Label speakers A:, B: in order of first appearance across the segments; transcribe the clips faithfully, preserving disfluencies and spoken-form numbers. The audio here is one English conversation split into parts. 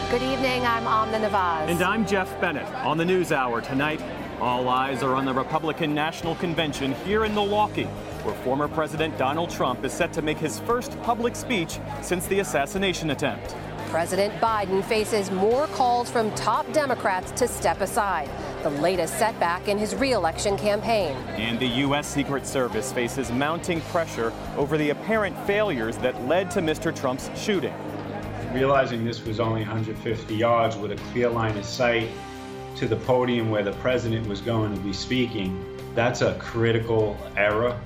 A: Good evening, I'm Amna Nawaz.
B: And I'm Jeff Bennett. On the NewsHour tonight, all eyes are on the Republican National Convention here in Milwaukee, where former President Donald Trump is set to make his first public speech since the assassination attempt.
A: President Biden faces more calls from top Democrats to step aside, the latest setback in his re-election campaign.
B: And the U S Secret Service faces mounting pressure over the apparent failures that led to Mister Trump's shooting.
C: Realizing this was only one hundred fifty yards with a clear line of sight to the podium where the president was going to be speaking, that's a critical error.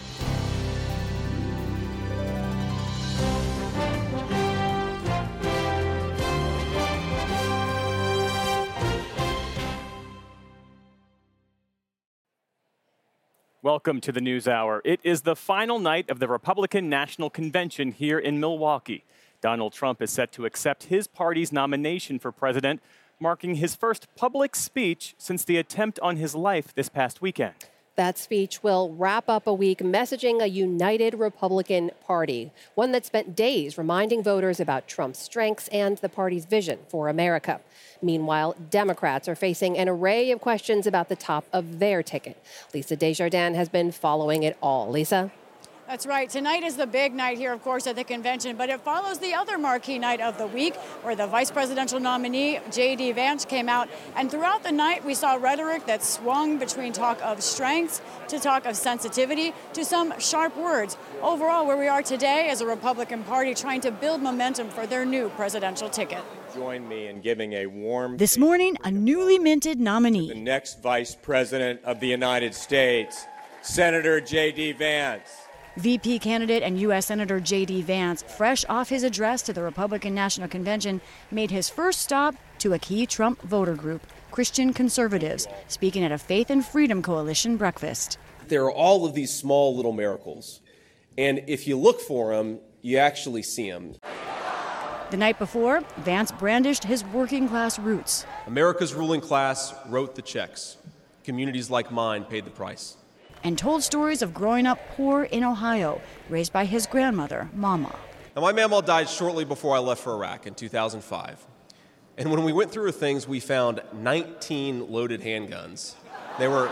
B: Welcome to the NewsHour. It is the final night of the Republican National Convention here in Milwaukee. Donald Trump is set to accept his party's nomination for president, marking his first public speech since the attempt on his life this past weekend.
A: That speech will wrap up a week messaging a united Republican Party, one that spent days reminding voters about Trump's strengths and the party's vision for America. Meanwhile, Democrats are facing an array of questions about the top of their ticket. Lisa Desjardins has been following it all. Lisa?
D: That's right. Tonight is the big night here, of course, at the convention, but it follows the other marquee night of the week where the vice presidential nominee, J D Vance, came out. And throughout the night, we saw rhetoric that swung between talk of strengths to talk of sensitivity to some sharp words. Overall, where we are today as a Republican Party trying to build momentum for their new presidential ticket.
E: Join me in giving a warm...
F: This morning, a newly minted nominee.
E: The next vice president of the United States, Senator J D Vance.
F: V P candidate and U S Senator J D Vance, fresh off his address to the Republican National Convention, made his first stop to a key Trump voter group, Christian conservatives, speaking at a Faith and Freedom Coalition breakfast.
G: There are all of these small little miracles, and if you look for them, you actually see them.
F: The night before, Vance brandished his working class roots.
G: America's ruling class wrote the checks. Communities like mine paid the price.
F: And told stories of growing up poor in Ohio, raised by his grandmother, Mama.
G: Now, my mama died shortly before I left for Iraq in two thousand five. And when we went through her things, we found nineteen loaded handguns. They were...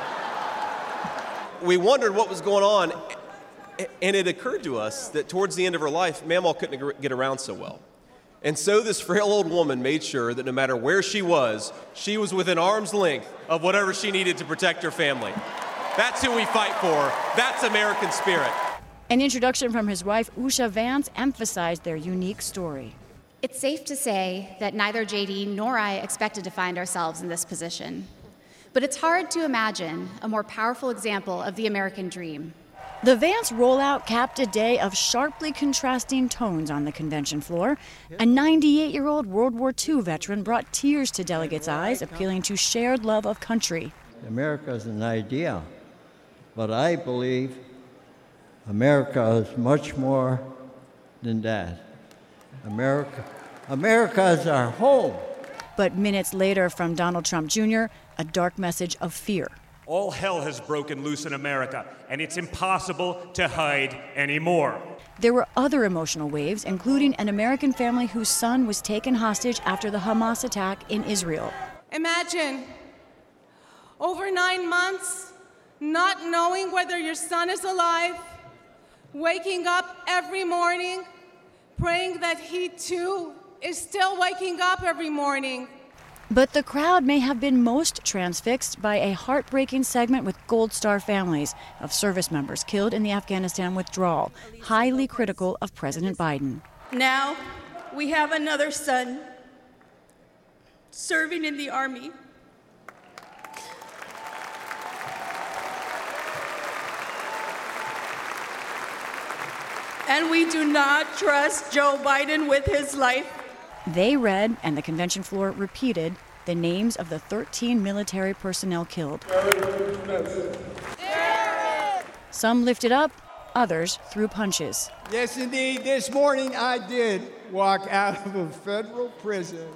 G: We wondered what was going on, and it occurred to us that towards the end of her life, Mama couldn't get around so well. And so this frail old woman made sure that no matter where she was, she was within arm's length of whatever she needed to protect her family. That's who we fight for. That's American spirit.
F: An introduction from his wife, Usha Vance, emphasized their unique story.
H: It's safe to say that neither J D nor I expected to find ourselves in this position. But it's hard to imagine a more powerful example of the American dream.
F: The Vance rollout capped a day of sharply contrasting tones on the convention floor. A ninety-eight-year-old World War Two veteran brought tears to delegates' eyes, appealing to shared love of country.
I: America is an idea, but I believe America is much more than that. America, America is our home.
F: But minutes later from Donald Trump Junior, a dark message of fear.
J: All hell has broken loose in America, and it's impossible to hide anymore.
F: There were other emotional waves, including an American family whose son was taken hostage after the Hamas attack in Israel.
K: Imagine over nine months not knowing whether your son is alive, waking up every morning, praying that he too is still waking up every morning.
F: But the crowd may have been most transfixed by a heartbreaking segment with Gold Star families of service members killed in the Afghanistan withdrawal, highly critical of President Biden.
K: Now we have another son serving in the Army. And we do not trust Joe Biden with his life.
F: They read, and the convention floor repeated, the names of the thirteen military personnel killed. Some lifted up, others threw punches.
L: Yes, indeed. This morning I did walk out of a federal prison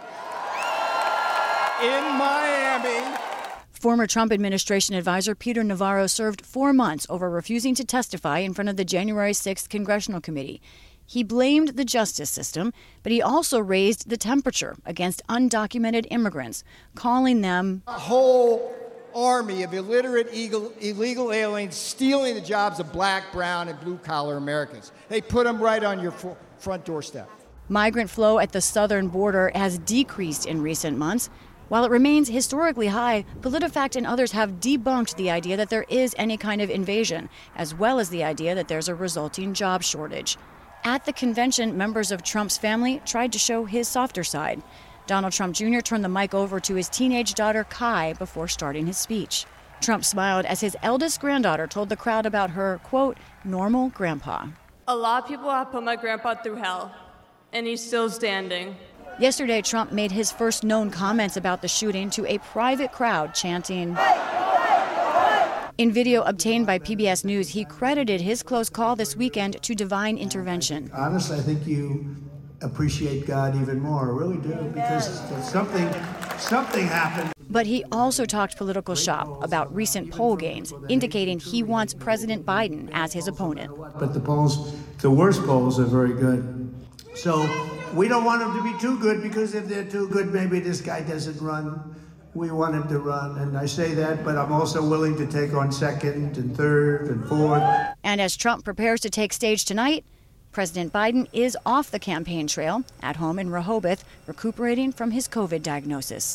L: in Miami.
F: Former Trump administration advisor Peter Navarro served four months over refusing to testify in front of the January sixth Congressional Committee. He blamed the justice system, but he also raised the temperature against undocumented immigrants, calling them
L: a whole army of illiterate illegal, illegal aliens stealing the jobs of black, brown, and blue-collar Americans. They put them right on your front doorstep.
F: Migrant flow at the southern border has decreased in recent months. While it remains historically high, PolitiFact and others have debunked the idea that there is any kind of invasion, as well as the idea that there's a resulting job shortage. At the convention, members of Trump's family tried to show his softer side. Donald Trump Junior turned the mic over to his teenage daughter, Kai, before starting his speech. Trump smiled as his eldest granddaughter told the crowd about her, quote, normal grandpa.
M: A lot of people have put my grandpa through hell, and he's still standing.
F: Yesterday, Trump made his first known comments about the shooting to a private crowd chanting. In video obtained by P B S News, he credited his close call this weekend to divine intervention.
N: Honestly, I think you appreciate God even more. I really do, because something, something happened.
F: But he also talked political shop about recent poll gains, indicating he wants President Biden as his opponent.
N: But the polls, the worst polls, are very good. So we don't want them to be too good, because if they're too good, maybe this guy doesn't run. We want him to run, and I say that, but I'm also willing to take on second and third and fourth.
F: And as Trump prepares to take stage tonight, President Biden is off the campaign trail, at home in Rehoboth, recuperating from his COVID diagnosis.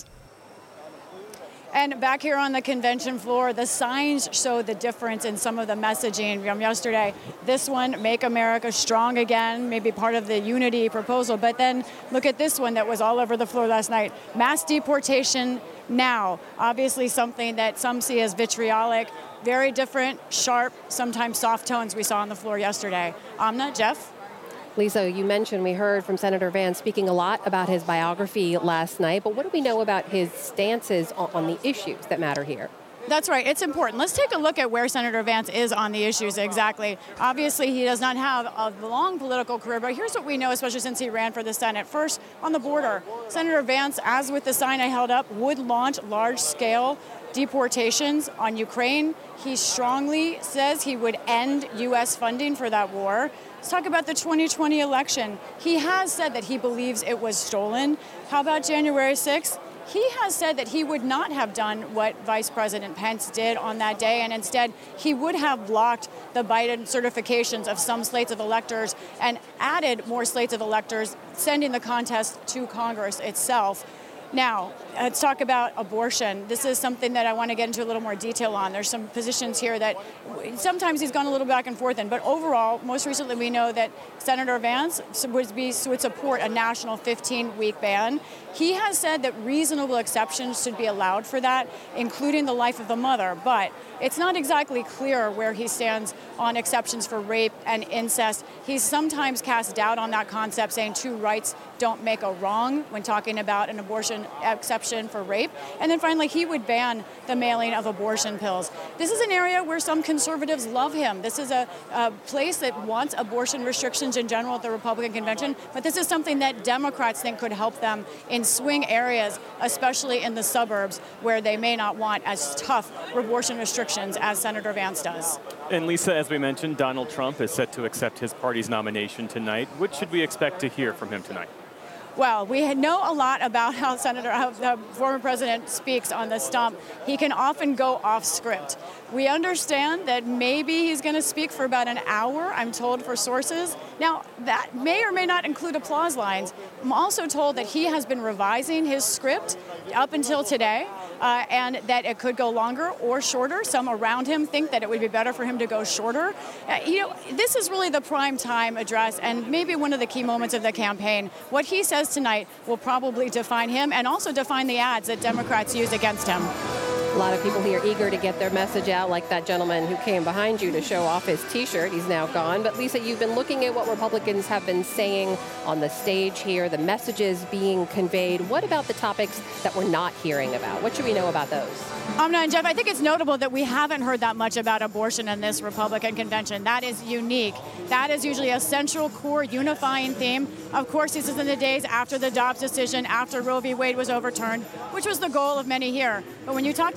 D: And back here on the convention floor, the signs show the difference in some of the messaging from yesterday. This one, Make America Strong Again, maybe part of the unity proposal. But then look at this one that was all over the floor last night. Mass deportation now. Obviously something that some see as vitriolic. Very different, sharp, sometimes soft tones we saw on the floor yesterday. Amna, Jeff?
A: Lisa, you mentioned we heard from Senator Vance speaking a lot about his biography last night, but what do we know about his stances on the issues that matter here?
D: That's right. It's important. Let's take a look at where Senator Vance is on the issues exactly. Obviously, he does not have a long political career, but here's what we know, especially since he ran for the Senate. First, on the border, Senator Vance, as with the sign I held up, would launch large-scale deportations on Ukraine. He strongly says he would end U S funding for that war. Let's talk about the twenty twenty election. He has said that he believes it was stolen. How about January sixth? He has said that he would not have done what Vice President Pence did on that day, and instead he would have blocked the Biden certifications of some slates of electors and added more slates of electors, sending the contest to Congress itself. Now, let's talk about abortion. This is something that I want to get into a little more detail on. There's some positions here that sometimes he's gone a little back and forth in, but overall, most recently we know that Senator Vance would, be, would support a national fifteen-week ban. He has said that reasonable exceptions should be allowed for that, including the life of the mother, but it's not exactly clear where he stands on exceptions for rape and incest. He's sometimes cast doubt on that concept, saying two rights don't make a wrong when talking about an abortion exception for rape. And then finally, he would ban the mailing of abortion pills. This is an area where some conservatives love him. This is a, a place that wants abortion restrictions in general at the Republican convention, but this is something that Democrats think could help them in swing areas, especially in the suburbs where they may not want as tough abortion restrictions as Senator Vance does.
B: And Lisa, as we mentioned, Donald Trump is set to accept his party's nomination tonight. What should we expect to hear from him tonight?
D: Well, we know a lot about how Senator, how the former president speaks on the stump. He can often go off script. We understand that maybe he's going to speak for about an hour, I'm told, for sources. Now, that may or may not include applause lines. I'm also told that he has been revising his script up until today, uh, and that it could go longer or shorter. Some around him think that it would be better for him to go shorter. Uh, you know, this is really the prime time address and maybe one of the key moments of the campaign. What he says tonight will probably define him and also define the ads that Democrats use against him.
A: A lot of people here eager to get their message out, like that gentleman who came behind you to show off his T-shirt. He's now gone. But Lisa, you've been looking at what Republicans have been saying on the stage here, the messages being conveyed. What about the topics that we're not hearing about? What should we know about those?
D: Amna and Jeff, I think it's notable that we haven't heard that much about abortion in this Republican convention. That is unique. That is usually a central core unifying theme. Of course, this is in the days after the Dobbs decision, after Roe v. Wade was overturned, which was the goal of many here. But when you talk to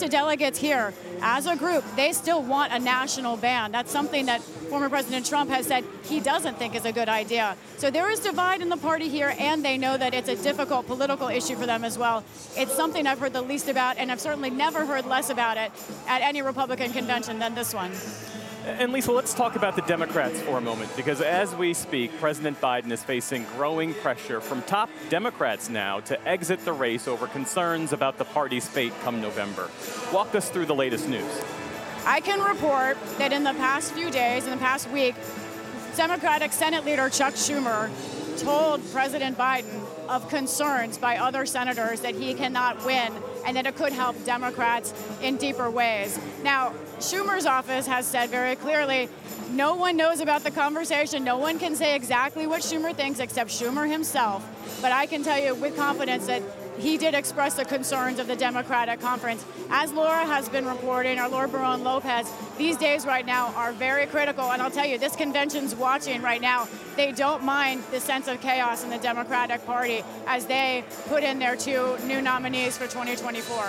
D: to delegates here, as a group, they still want a national ban. That's something that former President Trump has said he doesn't think is a good idea. So there is divide in the party here, and they know that it's a difficult political issue for them as well. It's something I've heard the least about, and I've certainly never heard less about it at any Republican convention than this one.
B: And Lisa, let's talk about the Democrats for a moment, because as we speak, President Biden is facing growing pressure from top Democrats now to exit the race over concerns about the party's fate come November. Walk us through the latest news.
D: I can report that in the past few days, in the past week, Democratic Senate Leader Chuck Schumer told President Biden of concerns by other senators that he cannot win and that it could help Democrats in deeper ways. Now, Schumer's office has said very clearly, no one knows about the conversation. No one can say exactly what Schumer thinks except Schumer himself. But I can tell you with confidence that he did express the concerns of the Democratic conference. As Laura has been reporting, or Laura Barone Lopez, these days right now are very critical. And I'll tell you, this convention's watching right now. They don't mind the sense of chaos in the Democratic Party as they put in their two new nominees for twenty twenty-four.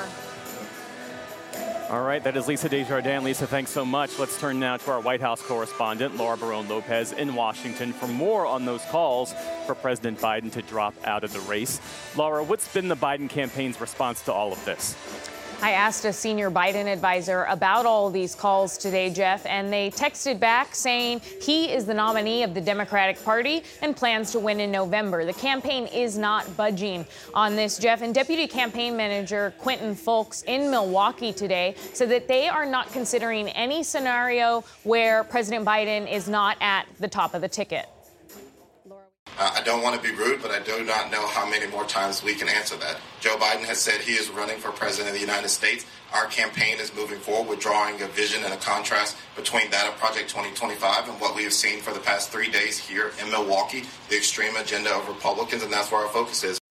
B: All right, that is Lisa Desjardins. Lisa, thanks so much. Let's turn now to our White House correspondent, Laura Barone Lopez, in Washington for more on those calls for President Biden to drop out of the race. Laura, what's been the Biden campaign's response to all of this?
O: I asked a senior Biden advisor about all of these calls today, Jeff, and they texted back saying he is the nominee of the Democratic Party and plans to win in November. The campaign is not budging on this, Jeff. And Deputy Campaign Manager Quentin Fulks in Milwaukee today said that they are not considering any scenario where President Biden is not at the top of the ticket.
P: Uh, I don't want to be rude, but I do not know how many more times we can answer that. Joe Biden has said he is running for president of the United States. Our campaign is moving forward with drawing a vision and a contrast between that of Project twenty twenty-five and what we have seen for the past three days here in Milwaukee, the extreme agenda of Republicans, and that's where our focus is.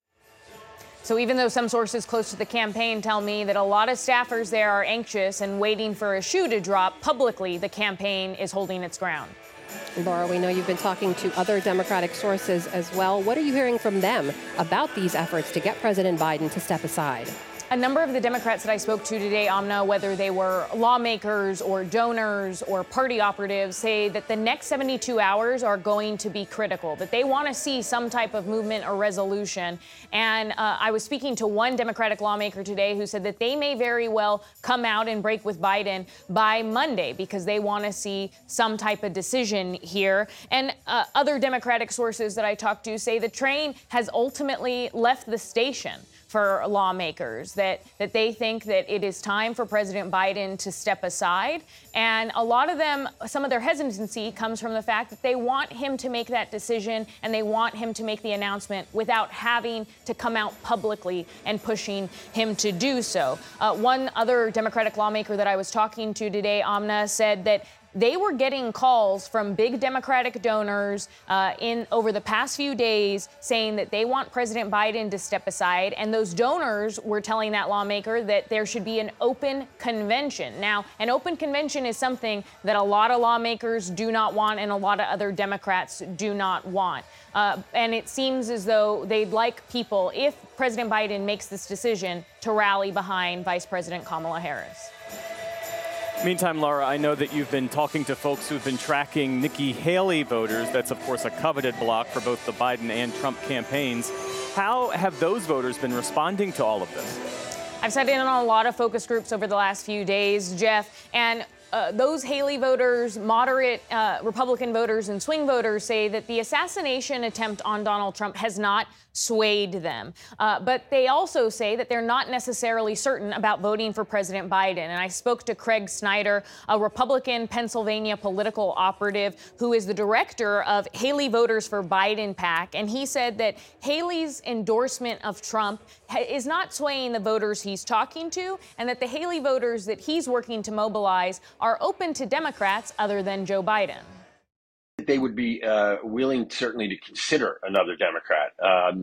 O: So even though some sources close to the campaign tell me that a lot of staffers there are anxious and waiting for a shoe to drop, publicly the campaign is holding its ground.
A: Laura, we know you've been talking to other Democratic sources as well. What are you hearing from them about these efforts to get President Biden to step aside?
O: A number of the Democrats that I spoke to today, Amna, whether they were lawmakers or donors or party operatives, say that the next seventy-two hours are going to be critical, that they want to see some type of movement or resolution. And uh, I was speaking to one Democratic lawmaker today who said that they may very well come out and break with Biden by Monday because they want to see some type of decision here. And uh, other Democratic sources that I talked to say the train has ultimately left the station for lawmakers, that, that they think that it is time for President Biden to step aside. And a lot of them, some of their hesitancy comes from the fact that they want him to make that decision and they want him to make the announcement without having to come out publicly and pushing him to do so. Uh, one other Democratic lawmaker that I was talking to today, Amna, said that they were getting calls from big Democratic donors uh, in over the past few days saying that they want President Biden to step aside. And those donors were telling that lawmaker that there should be an open convention. Now, an open convention is something that a lot of lawmakers do not want and a lot of other Democrats do not want. Uh, and it seems as though they'd like people, if President Biden makes this decision, to rally behind Vice President Kamala Harris.
B: Meantime, Laura, I know that you've been talking to folks who've been tracking Nikki Haley voters. That's, of course, a coveted block for both the Biden and Trump campaigns. How have those voters been responding to all of this?
O: I've sat in on a lot of focus groups over the last few days, Jeff, and Uh, those Haley voters, moderate uh, Republican voters, and swing voters say that the assassination attempt on Donald Trump has not swayed them. Uh, but they also say that they're not necessarily certain about voting for President Biden. And I spoke to Craig Snyder, a Republican Pennsylvania political operative who is the director of Haley Voters for Biden PAC. And he said that Haley's endorsement of Trump ha- is not swaying the voters he's talking to, and that the Haley voters that he's working to mobilize are open to Democrats other than Joe Biden.
Q: They would be uh, willing, certainly, to consider another Democrat. Um,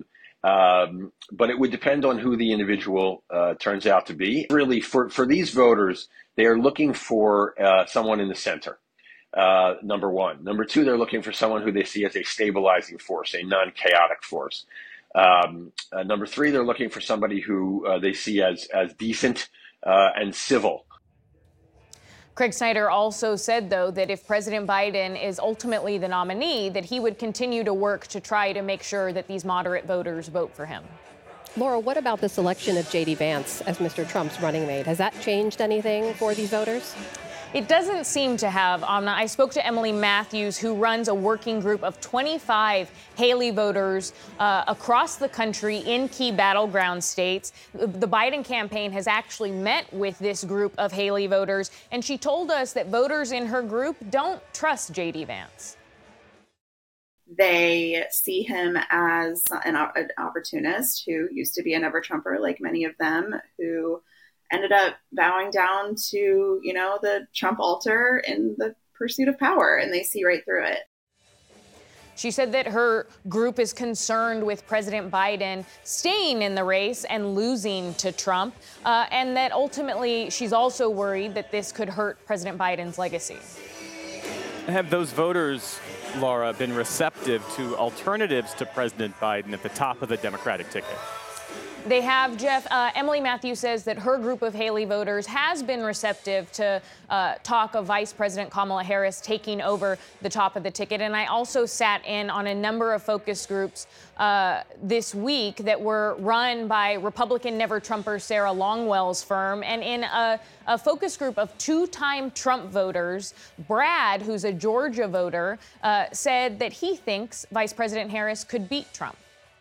Q: um, but it would depend on who the individual uh, turns out to be. Really, for, for these voters, they are looking for uh, someone in the center, uh, number one. Number two, they're looking for someone who they see as a stabilizing force, a non-chaotic force. Um, uh, number three, they're looking for somebody who uh, they see as, as decent, uh, and civil.
O: Craig Snyder also said, though, that if President Biden is ultimately the nominee, that he would continue to work to try to make sure that these moderate voters vote for him.
A: Laura, what about the selection of J D Vance as Mister Trump's running mate? Has that changed anything for these voters?
O: It doesn't seem to have, Amna. I spoke to Emily Matthews, who runs a working group of twenty-five Haley voters uh, across the country in key battleground states. The Biden campaign has actually met with this group of Haley voters, and she told us that voters in her group don't trust J D Vance.
R: They see him as an, an opportunist who used to be a never-Trumper, like many of them, who ended up bowing down to, you know, the Trump altar in the pursuit of power, and they see right through it.
O: She said that her group is concerned with President Biden staying in the race and losing to Trump, uh, and that ultimately she's also worried that this could hurt President Biden's legacy.
B: Have those voters, Laura, been receptive to alternatives to President Biden at the top of the Democratic ticket?
O: They have, Jeff. Uh, Emily Matthews says that her group of Haley voters has been receptive to uh, talk of Vice President Kamala Harris taking over the top of the ticket. And I also sat in on a number of focus groups uh, this week that were run by Republican never-Trumper Sarah Longwell's firm. And in a, a focus group of two-time Trump voters, Brad, who's a Georgia voter, uh, said that he thinks Vice President Harris could beat Trump.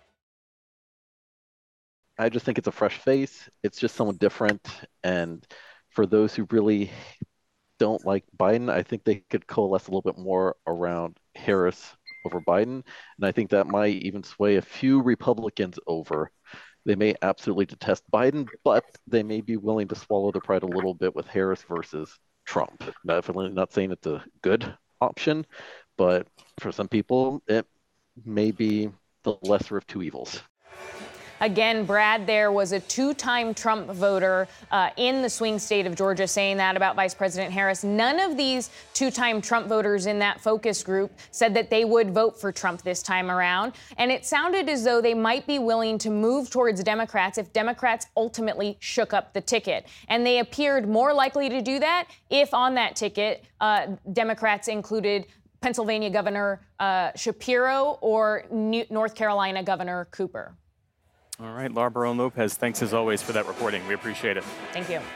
S: I just think it's a fresh face. It's just someone different. And for those who really don't like Biden, I think they could coalesce a little bit more around Harris over Biden. And I think that might even sway a few Republicans over. They may absolutely detest Biden, but they may be willing to swallow their pride a little bit with Harris versus Trump. Definitely not saying it's a good option, but for some people, it may be the lesser of two evils.
O: Again, Brad there was a two-time Trump voter uh, in the swing state of Georgia saying that about Vice President Harris. None of these two-time Trump voters in that focus group said that they would vote for Trump this time around. And it sounded as though they might be willing to move towards Democrats if Democrats ultimately shook up the ticket. And they appeared more likely to do that if on that ticket uh, Democrats included Pennsylvania Governor uh, Shapiro or New- North Carolina Governor Cooper.
B: All right, Laura Barone-Lopez, thanks as always for that reporting. We appreciate it.
O: Thank you.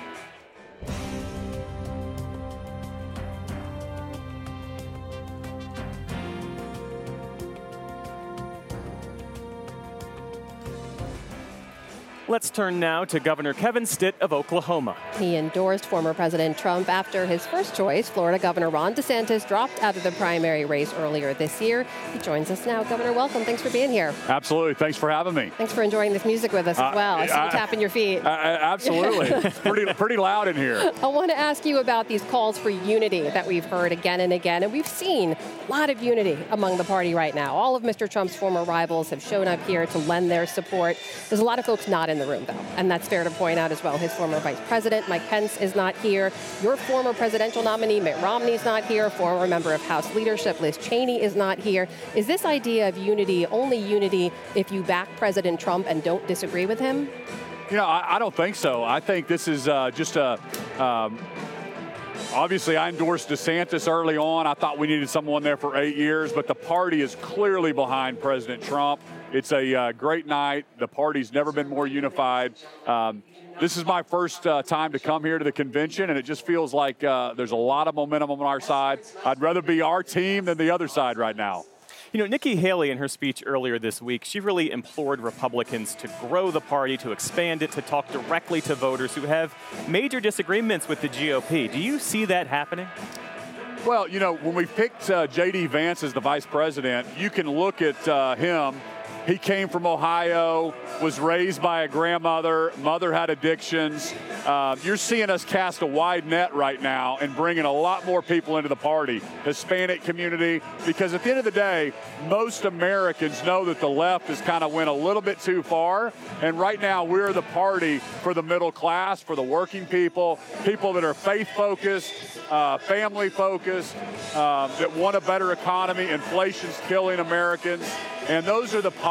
B: Let's turn now to Governor Kevin Stitt of Oklahoma.
A: He endorsed former President Trump after his first choice, Florida Governor Ron DeSantis, dropped out of the primary race earlier this year. He joins us now. Governor, welcome. Thanks for being here.
T: Absolutely. Thanks for having me.
A: Thanks for enjoying this music with us as uh, well. I see you tapping your feet.
T: Uh, absolutely. It's pretty, pretty loud in here.
A: I want to ask you about these calls for unity that we've heard again and again. And we've seen a lot of unity among the party right now. All of Mister Trump's former rivals have shown up here to lend their support. There's a lot of folks not in the room, though, and that's fair to point out as well. His former vice president, Mike Pence, is not here. Your former presidential nominee, Mitt Romney's not here. Former member of House leadership, Liz Cheney, is not here. Is this idea of unity only unity if you back President Trump and don't disagree with him?
T: You know, I, I don't think so. I think this is uh, just a... Um, Obviously, I endorsed DeSantis early on. I thought we needed someone there for eight years, but the party is clearly behind President Trump. It's a uh, great night. The party's never been more unified. Um, this is my first uh, time to come here to the convention, and it just feels like uh, there's a lot of momentum on our side. I'd rather be our team than the other side right now.
B: You know, Nikki Haley, in her speech earlier this week, she really implored Republicans to grow the party, to expand it, to talk directly to voters who have major disagreements with the G O P. Do you see that happening?
T: Well, you know, when we picked uh, J D Vance as the vice president, you can look at uh, him. He came from Ohio, was raised by a grandmother, mother had addictions. Uh, you're seeing us cast a wide net right now and bringing a lot more people into the party, Hispanic community, because at the end of the day, most Americans know that the left has kind of went a little bit too far. And right now, we're the party for the middle class, for the working people, people that are faith-focused, uh, family-focused, uh, that want a better economy. Inflation's killing Americans. And those are the policies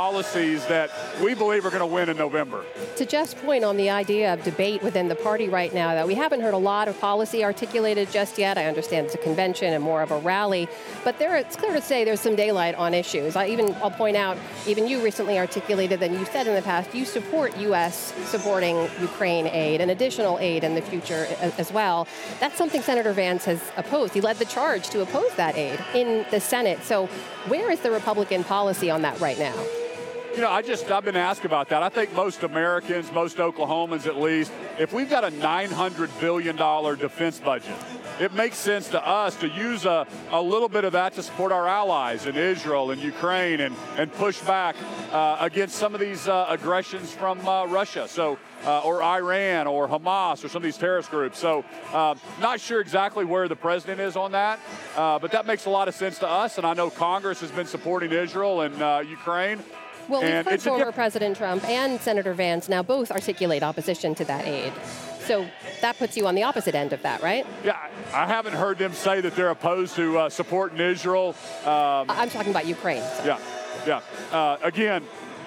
T: policies that we believe are going to win in November.
A: To Jeff's point on the idea of debate within the party right now, that we haven't heard a lot of policy articulated just yet. I understand it's a convention and more of a rally, but there, it's clear to say there's some daylight on issues. I even, I'll point out, even you recently articulated that you said in the past you support U S supporting Ukraine aid and additional aid in the future as well. That's something Senator Vance has opposed. He led the charge to oppose that aid in the Senate. So where is the Republican policy on that right now?
T: You know, I just, I've been asked about that. I think most Americans, most Oklahomans at least, if we've got a nine hundred billion dollars defense budget, it makes sense to us to use a, a little bit of that to support our allies in Israel and Ukraine and, and push back uh, against some of these uh, aggressions from uh, Russia. So, uh, or Iran or Hamas or some of these terrorist groups. So uh, not sure exactly where the president is on that, uh, but that makes a lot of sense to us. And I know Congress has been supporting Israel and uh, Ukraine.
A: Well, we've
T: and
A: heard former
T: diff-
A: President Trump and Senator Vance now both articulate opposition to that aid. So that puts you on the opposite end of that, right?
T: Yeah, I haven't heard them say that they're opposed to uh, supporting Israel. Um,
A: I'm talking about Ukraine. So.
T: Yeah, yeah. Uh, again,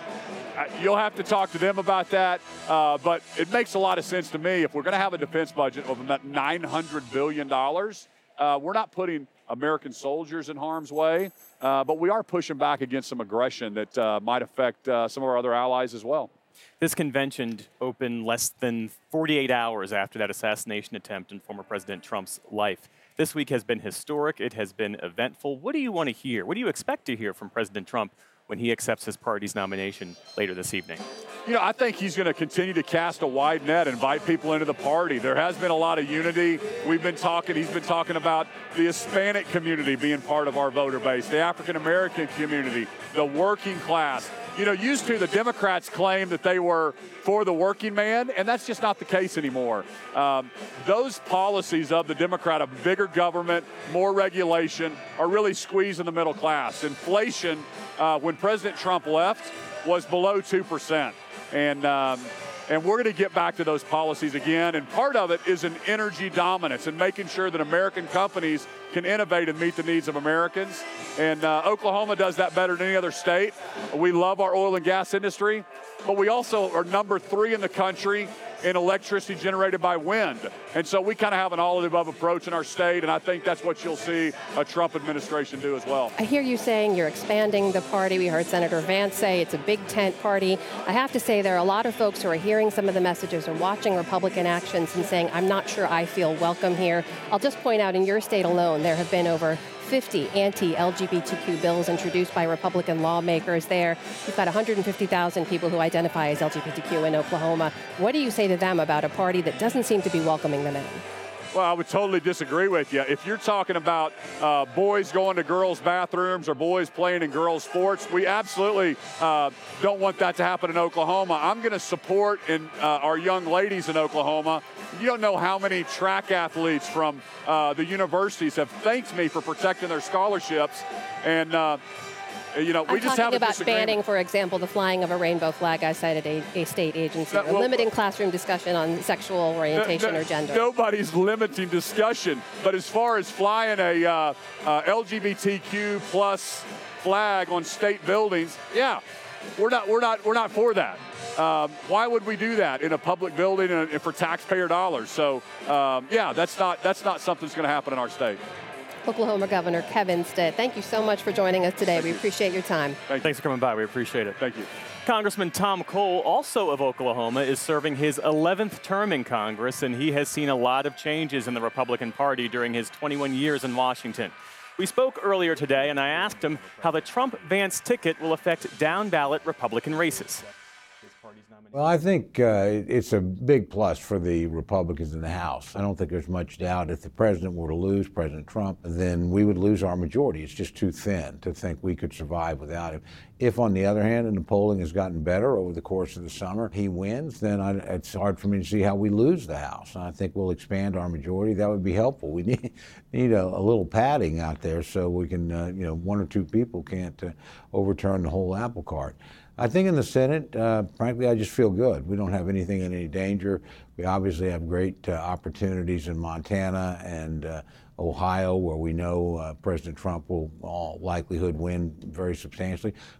T: you'll have to talk to them about that, uh, but it makes a lot of sense to me. If we're going to have a defense budget of about nine hundred billion dollars, uh, we're not putting American soldiers in harm's way, uh, but we are pushing back against some aggression that uh, might affect uh, some of our other allies as well.
B: This convention opened less than forty-eight hours after that assassination attempt in former President Trump's life. This week has been historic. It has been eventful. What do you want to hear? What do you expect to hear from President Trump when he accepts his party's nomination later this evening?
T: You know, I think he's going to continue to cast a wide net, invite people into the party. There has been a lot of unity. We've been talking, he's been talking about the Hispanic community being part of our voter base, the African-American community, the working class. You know, used to the Democrats claim that they were for the working man, and that's just not the case anymore. Um, those policies of the Democrat of bigger government, more regulation, are really squeezing the middle class. Inflation, uh, when President Trump left, was below two percent. And um, and we're going to get back to those policies again. And part of it is an energy dominance and making sure that American companies can innovate and meet the needs of Americans. And uh, Oklahoma does that better than any other state. We love our oil and gas industry, but we also are number three in the country in electricity generated by wind. And so we kind of have an all-of-the-above approach in our state, and I think that's what you'll see a Trump administration do as well.
A: I hear you saying you're expanding the party. We heard Senator Vance say it's a big tent party. I have to say there are a lot of folks who are hearing some of the messages or watching Republican actions and saying, I'm not sure I feel welcome here. I'll just point out in your state alone, there have been over fifty anti-L G B T Q bills introduced by Republican lawmakers there. You've got one hundred fifty thousand people who identify as L G B T Q in Oklahoma. What do you say to them about a party that doesn't seem to be welcoming them in?
T: Well, I would totally disagree with you. If you're talking about uh, boys going to girls' bathrooms or boys playing in girls' sports, we absolutely uh, don't want that to happen in Oklahoma. I'm going to support in, uh, our young ladies in Oklahoma. You don't know how many track athletes from uh, the universities have thanked me for protecting their scholarships. And, uh, you know, we
A: I'm
T: just
A: talking
T: have a
A: about
T: disagreement.
A: banning, for example, the flying of a rainbow flag outside a, a state agency,
T: No,
A: or
T: well,
A: limiting classroom discussion on sexual orientation
T: no, no,
A: or gender.
T: Nobody's limiting discussion, but as far as flying a uh, uh, L G B T Q plus flag on state buildings, yeah, we're not, we're not, we're not for that. Um, why would we do that in a public building and for taxpayer dollars? So, um, yeah, that's not that's not something that's going to happen in our state.
A: Oklahoma Governor Kevin Stitt, thank you so much for joining us today. We appreciate your time.
B: Thank Thanks for coming by. We appreciate it.
T: Thank you.
B: Congressman Tom Cole, also of Oklahoma, is serving his eleventh term in Congress, and he has seen a lot of changes in the Republican Party during his twenty-one years in Washington. We spoke earlier today, and I asked him how the Trump-Vance ticket will affect down-ballot Republican races.
U: Well, I think uh, it's a big plus for the Republicans in the House. I don't think there's much doubt if the president were to lose, President Trump, then we would lose our majority. It's just too thin to think we could survive without him. If, on the other hand, and the polling has gotten better over the course of the summer, he wins, then I, it's hard for me to see how we lose the House. I think we'll expand our majority. That would be helpful. We need, need a, a little padding out there so we can, uh, you know, one or two people can't uh, overturn the whole apple cart. I think in the Senate, uh, frankly, I just feel good. We don't have anything in any danger. We obviously have great uh, opportunities in Montana and uh, Ohio, where we know uh, President Trump will, all likelihood, win very substantially.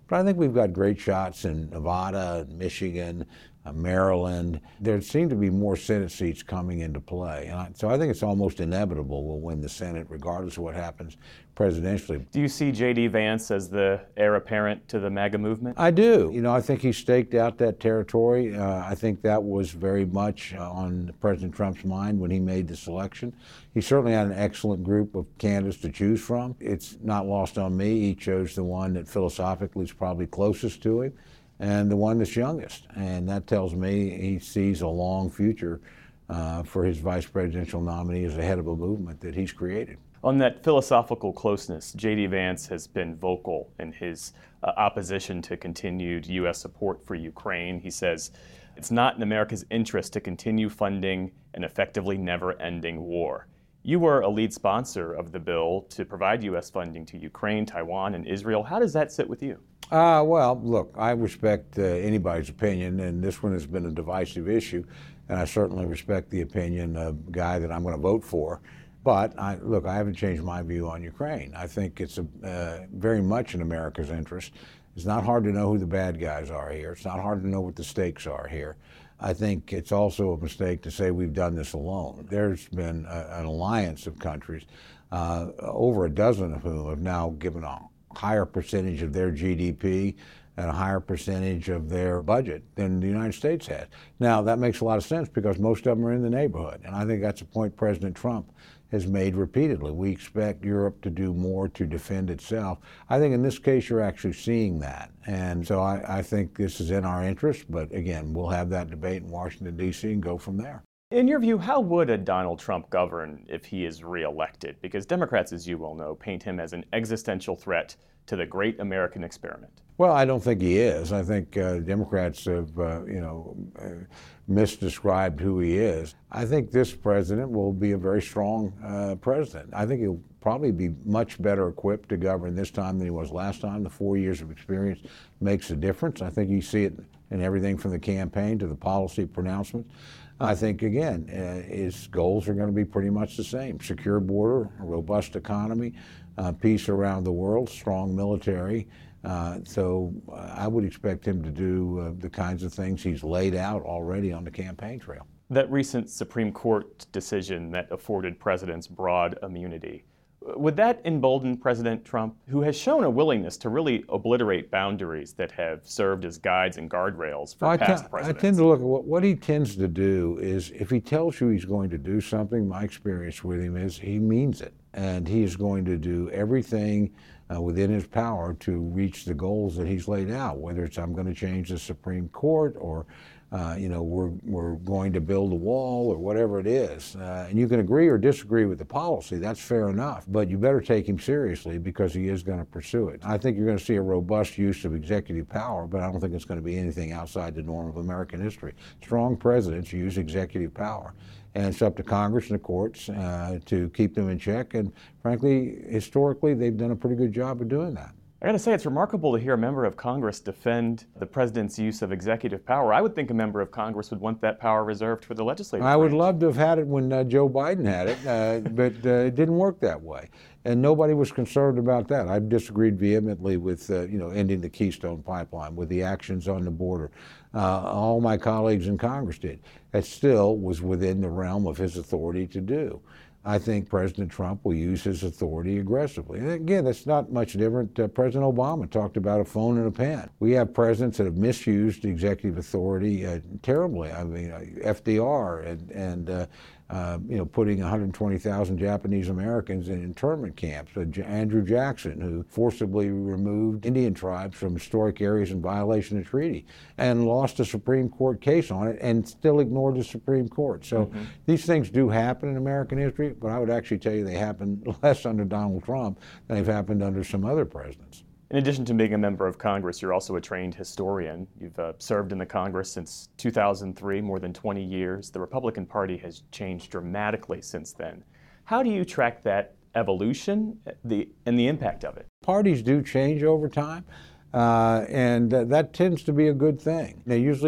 U: But I think we've got great shots in Nevada, Michigan, uh, Maryland. There seem to be more Senate seats coming into play. And I, so I think it's almost inevitable we'll win the Senate regardless of what happens presidentially.
B: Do you see J D. Vance as the heir apparent to the MAGA movement?
U: I do. You know, I think he staked out that territory. Uh, I think that was very much on President Trump's mind when he made the selection. He certainly had an excellent group of candidates to choose from. It's not lost on me. He chose the one that philosophically is probably closest to him and the one that's youngest. And that tells me he sees a long future uh, for his vice presidential nominee as the head of a movement that he's created.
B: On that philosophical closeness, J D. Vance has been vocal in his uh, opposition to continued U S support for Ukraine. He says it's not in America's interest to continue funding an effectively never-ending war. You were a lead sponsor of the bill to provide U S funding to Ukraine, Taiwan, and Israel. How does that sit with you?
U: Uh, well, look, I respect uh, anybody's opinion, and this one has been a divisive issue, and I certainly respect the opinion of the guy that I'm going to vote for. But, I, look, I haven't changed my view on Ukraine. I think it's a, uh, very much in America's interest. It's not hard to know who the bad guys are here. It's not hard to know what the stakes are here. I think it's also a mistake to say we've done this alone. There's been a, an alliance of countries, uh, over a dozen of whom have now given a higher percentage of their G D P and a higher percentage of their budget than the United States has. Now, that makes a lot of sense because most of them are in the neighborhood, and I think that's a point President Trump has made repeatedly. We expect Europe to do more to defend itself. I think in this case you're actually seeing that. And so I, I think this is in our interest, but again, we'll have that debate in Washington, D C and go from there.
B: In your view, how would a Donald Trump govern if he is reelected? Because Democrats, as you well know, paint him as an existential threat to the great American experiment.
U: Well, I don't think he is. I think uh, Democrats have, uh, you know, uh, misdescribed who he is. I think this president will be a very strong uh, president. I think he'll probably be much better equipped to govern this time than he was last time. The four years of experience makes a difference. I think you see it in everything from the campaign to the policy pronouncements. I think, again, uh, his goals are going to be pretty much the same. Secure border, a robust economy, uh, peace around the world, strong military. Uh, so uh, I would expect him to do uh, the kinds of things he's laid out already on the campaign trail.
B: That recent Supreme Court decision that afforded presidents broad immunity, would that embolden President Trump, who has shown a willingness to really obliterate boundaries that have served as guides and guardrails for
U: I
B: past
U: t-
B: presidents?
U: I tend to look at what, what he tends to do is if he tells you he's going to do something, my experience with him is he means it. And he is going to do everything uh, within his power to reach the goals that he's laid out, whether it's I'm going to change the Supreme Court or Uh, you know, we're, we're going to build a wall or whatever it is. Uh, and you can agree or disagree with the policy, that's fair enough, but you better take him seriously because he is going to pursue it. I think you're going to see a robust use of executive power, but I don't think it's going to be anything outside the norm of American history. Strong presidents use executive power, and it's up to Congress and the courts uh, to keep them in check, and frankly, historically, they've done a pretty good job of doing that.
B: I got to say, it's remarkable to hear a member of Congress defend the president's use of executive power. I would think a member of Congress would want that power reserved for the legislative
U: I would
B: branch.
U: love to have had it when uh, Joe Biden had it, uh, but uh, it didn't work that way. And nobody was concerned about that. I've disagreed vehemently with, uh, you know, ending the Keystone Pipeline, with the actions on the border. Uh, all my colleagues in Congress did. It still was within the realm of his authority to do. I think President Trump will use his authority aggressively. And again, that's not much different. Uh, President Obama talked about a phone and a pen. We have presidents that have misused executive authority uh, terribly. I mean, uh, F D R and, and uh, uh, you know, putting one hundred twenty thousand Japanese Americans in internment camps. Uh, J- Andrew Jackson, who forcibly removed Indian tribes from historic areas in violation of the treaty and lost a Supreme Court case on it and still ignored the Supreme Court. So mm-hmm. these things do happen in American history, but I would actually tell you they happened less under Donald Trump than they've happened under some other presidents.
B: In addition to being a member of Congress, you're also a trained historian. You've uh, served in the Congress since two thousand three, more than twenty years. The Republican Party has changed dramatically since then. How do you track that evolution the, and the impact of it?
U: Parties do change over time, uh, and uh, that tends to be a good thing. They usually are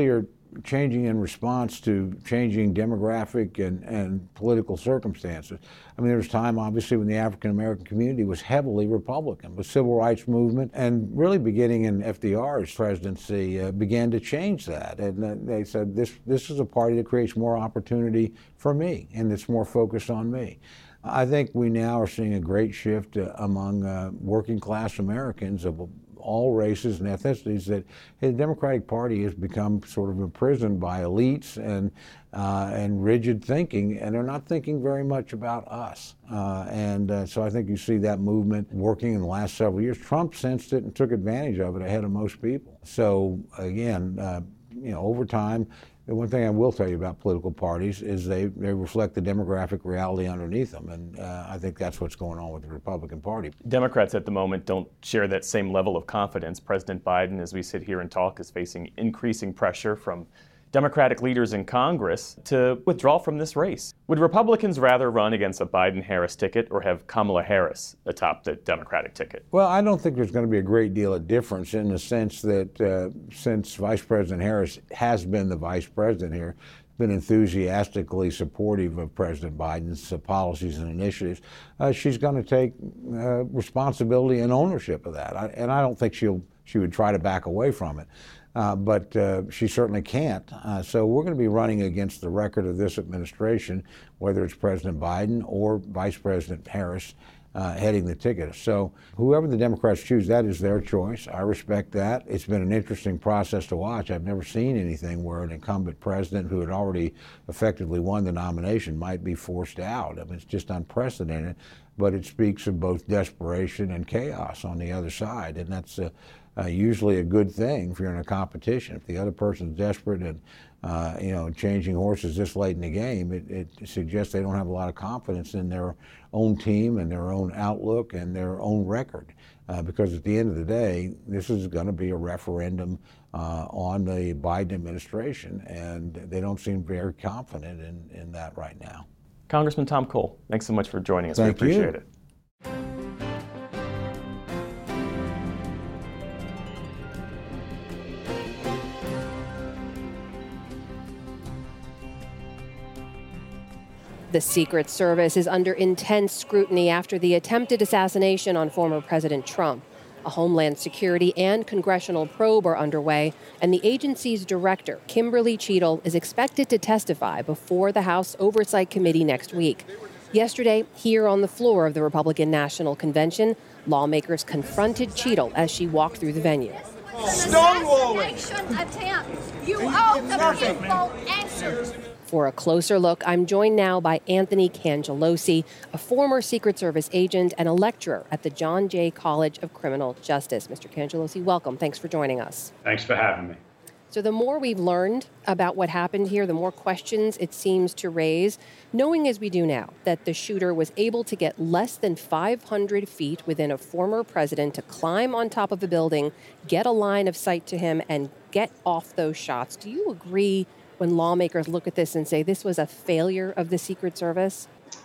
U: changing in response to changing demographic and, and political circumstances. I mean, there was time, obviously, when the African American community was heavily Republican. The civil rights movement, and really beginning in F D R's presidency, uh, began to change that. And uh, they said, this, this is a party that creates more opportunity for me, and it's more focused on me. I think we now are seeing a great shift uh, among uh, working class Americans of all races and ethnicities, that the Democratic Party has become sort of imprisoned by elites and uh, and rigid thinking, and they're not thinking very much about us. Uh, and uh, so I think you see that movement working in the last several years. Trump sensed it and took advantage of it ahead of most people. So again, uh, you know, over time, the one thing I will tell you about political parties is they, they reflect the demographic reality underneath them, and uh, I think that's what's going on with the Republican Party.
B: Democrats at the moment don't share that same level of confidence. President Biden, as we sit here and talk, is facing increasing pressure from Democratic leaders in Congress to withdraw from this race. Would Republicans rather run against a Biden-Harris ticket or have Kamala Harris atop the Democratic ticket?
U: Well, I don't think there's going to be a great deal of difference in the sense that uh, since Vice President Harris has been the vice president here, been enthusiastically supportive of President Biden's uh, policies and initiatives, uh, she's going to take uh, responsibility and ownership of that. I, and I don't think she'll she would try to back away from it. Uh, but uh, she certainly can't. Uh, so we're going to be running against the record of this administration, whether it's President Biden or Vice President Harris uh, heading the ticket. So whoever the Democrats choose, that is their choice. I respect that. It's been an interesting process to watch. I've never seen anything where an incumbent president who had already effectively won the nomination might be forced out. I mean, it's just unprecedented, but it speaks of both desperation and chaos on the other side, and that's uh, Uh, usually a good thing if you're in a competition. If the other person's desperate and uh, you know, changing horses this late in the game, it, it suggests they don't have a lot of confidence in their own team and their own outlook and their own record. Uh, because at the end of the day, this is going to be a referendum uh, on the Biden administration, and they don't seem very confident in, in that right now.
B: Congressman Tom Cole, thanks so much for joining us.
U: Thank
B: we appreciate
U: you.
B: it.
A: The Secret Service is under intense scrutiny after the attempted assassination on former President Trump. A Homeland Security and congressional probe are underway, and the agency's director, Kimberly Cheadle, is expected to testify before the House Oversight Committee next week. Yesterday, here on the floor of the Republican National Convention, lawmakers confronted Cheadle as she walked through the venue.
C: Stonewalling attempt. You owe the people answers.
A: For a closer look, I'm joined now by Anthony Cangelosi, a former Secret Service agent and a lecturer at the John Jay College of Criminal Justice. Mister Cangelosi, welcome. Thanks for joining us.
V: Thanks for having me.
A: So the more we've learned about what happened here, the more questions it seems to raise, knowing as we do now that the shooter was able to get less than five hundred feet within a former president to climb on top of a building, get a line of sight to him, and get off those shots. Do you agree when lawmakers look at this and say this was a failure of the Secret Service?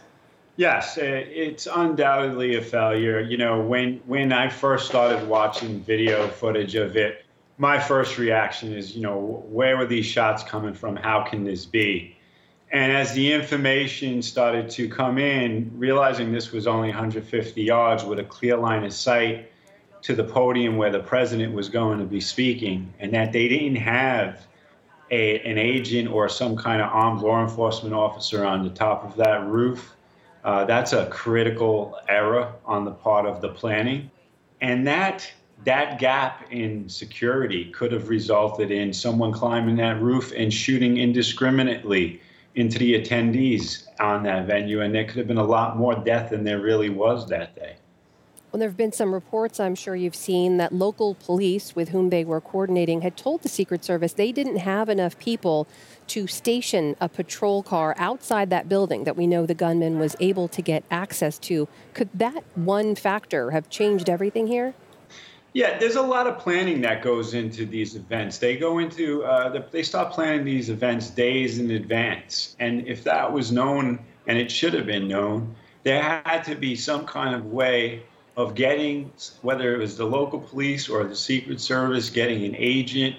V: Yes, it's undoubtedly a failure. You know, when when I first started watching video footage of it, my first reaction is, you know, where were these shots coming from? How can this be? And as the information started to come in, realizing this was only one hundred fifty yards with a clear line of sight to the podium where the president was going to be speaking, and that they didn't have A, an agent or some kind of armed law enforcement officer on the top of that roof, uh, that's a critical error on the part of the planning. And that that gap in security could have resulted in someone climbing that roof and shooting indiscriminately into the attendees on that venue. And there could have been a lot more death than there really was that day.
A: Well, there have been some reports, I'm sure you've seen, that local police with whom they were coordinating had told the Secret Service they didn't have enough people to station a patrol car outside that building that we know the gunman was able to get access to. Could that one factor have changed everything here?
V: Yeah, there's a lot of planning that goes into these events. They go into, uh, the, they start planning these events days in advance. And if that was known, and it should have been known, there had to be some kind of way of getting, whether it was the local police or the Secret Service, getting an agent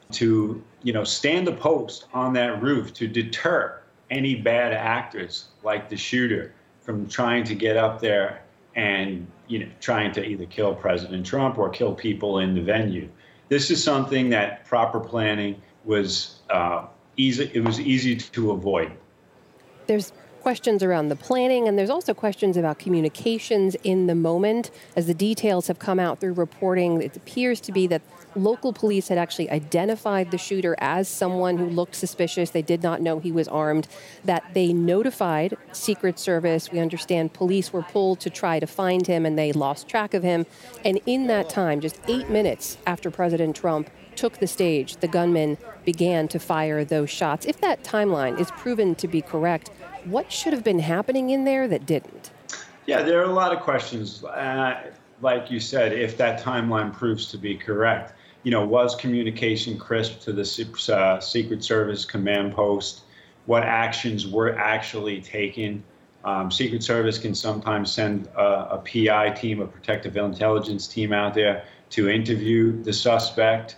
V: to, you know, stand a post on that roof to deter any bad actors like the shooter from trying to get up there and, you know, trying to either kill President Trump or kill people in the venue. This is something that proper planning was uh, easy. It was easy to avoid.
A: There's questions around the planning, and there's also questions about communications in the moment. As the details have come out through reporting, it appears to be that local police had actually identified the shooter as someone who looked suspicious. They did not know he was armed, that they notified Secret Service. We understand police were pulled to try to find him, and they lost track of him. And in that time, just eight minutes after President Trump took the stage, the gunman began to fire those shots. If that timeline is proven to be correct, what should have been happening in there that didn't?
V: Yeah, there are a lot of questions. Uh, like you said, if that timeline proves to be correct, you know, was communication crisp to the uh, Secret Service command post? What actions were actually taken? Um, Secret Service can sometimes send a, a P I team, a protective intelligence team out there to interview the suspect,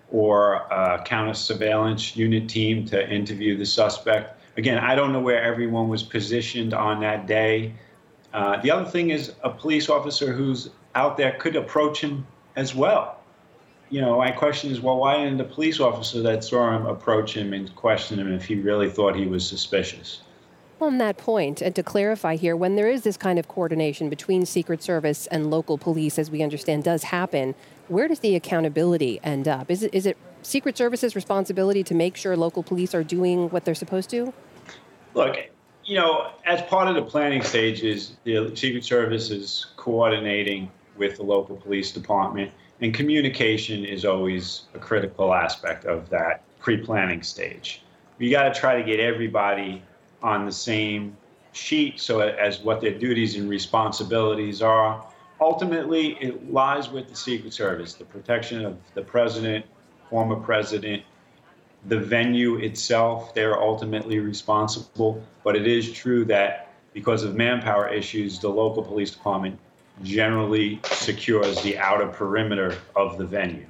V: or a counter surveillance unit team to interview the suspect. Again, I don't know where everyone was positioned on that day. Uh, the other thing is a police officer who's out there could approach him as well. You know, my question is, well, why didn't the police officer that saw him approach him and question him if he really thought he was suspicious?
A: On that point, and to clarify here, when there is this kind of coordination between Secret Service and local police, as we understand does happen, where does the accountability end up? Is it is it Secret Service's responsibility to make sure local police are doing what they're supposed to?
V: Look, you know, as part of the planning stages, the Secret Service is coordinating with the local police department, and communication is always a critical aspect of that pre-planning stage. You got to try to get everybody on the same sheet so as what their duties and responsibilities are. Ultimately, it lies with the Secret Service, the protection of the president, former president, the venue itself. They're ultimately responsible. But it is true that because of manpower issues, the local police department generally secures the outer perimeter of the venue.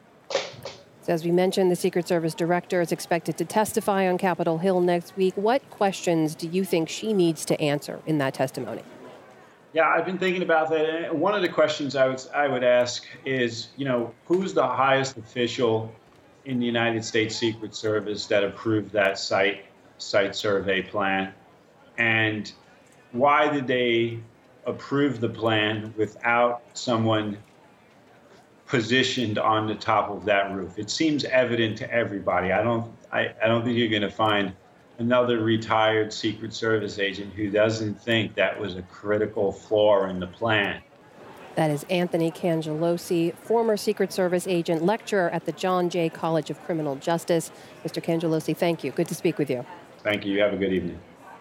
A: So as we mentioned, the Secret Service director is expected to testify on Capitol Hill next week. What questions do you think she needs to answer in that testimony?
V: Yeah, I've been thinking about that. One of the questions I would I would ask is, you know, who's the highest official in the United States Secret Service that approved that site site survey plan, and why did they approve the plan without someone positioned on the top of that roof? It seems evident to everybody. I don't I, I don't think you're going to find another retired Secret Service agent who doesn't think that was a critical flaw in the plan.
A: That is Anthony Cangelosi, former Secret Service agent, lecturer at the John Jay College of Criminal Justice. Mister Cangelosi, thank you. Good to speak with you.
V: Thank you. Have a good evening.